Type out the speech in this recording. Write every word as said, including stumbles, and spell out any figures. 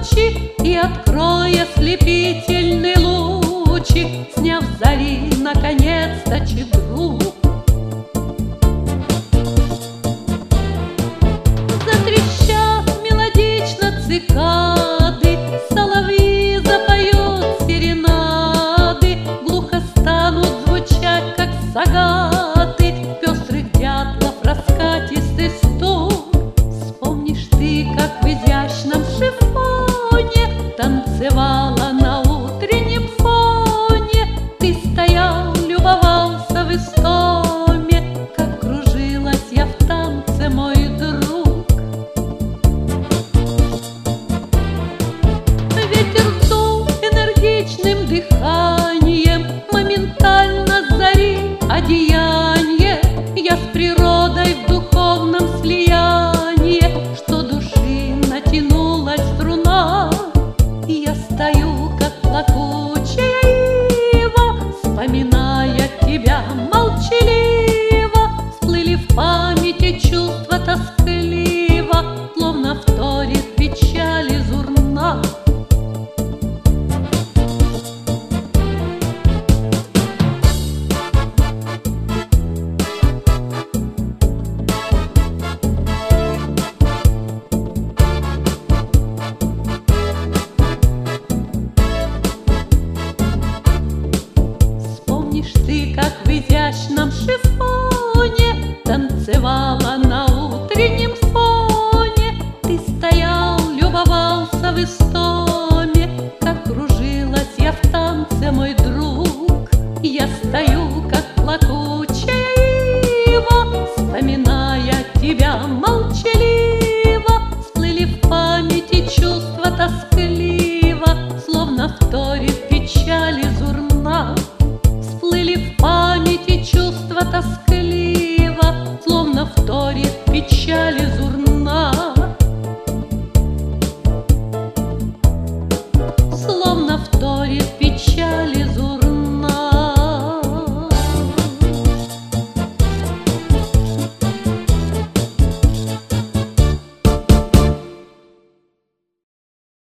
ночи и откроя слепительный лучик, сняв вдали наконец-то чедру. Затрещат мелодично цикады, соловьи запоют серенады, глухо станут звучать, как сагаты, пестрых дятлов раскатистый стук. Вспомнишь ты, как в изящном шифоне танцевала на утреннем фоне, ты стоял, любовался в истоме, как кружилась я в танце, мой друг. Ветер дул энергичным дыханием, моментально с зари одеяние. Я с природой в духовном слиянии, что души натянулась струна. И я стою, как плакучая ива, вспоминая тебя молчаливо. Всплыли в памяти чувства тоскливо, словно вторит печали зурна. Вспомнишь ты, как в изящном шифоне танцевала на утреннем фоне, ты стоял, любовался в истоме, как кружилась я в танце, мой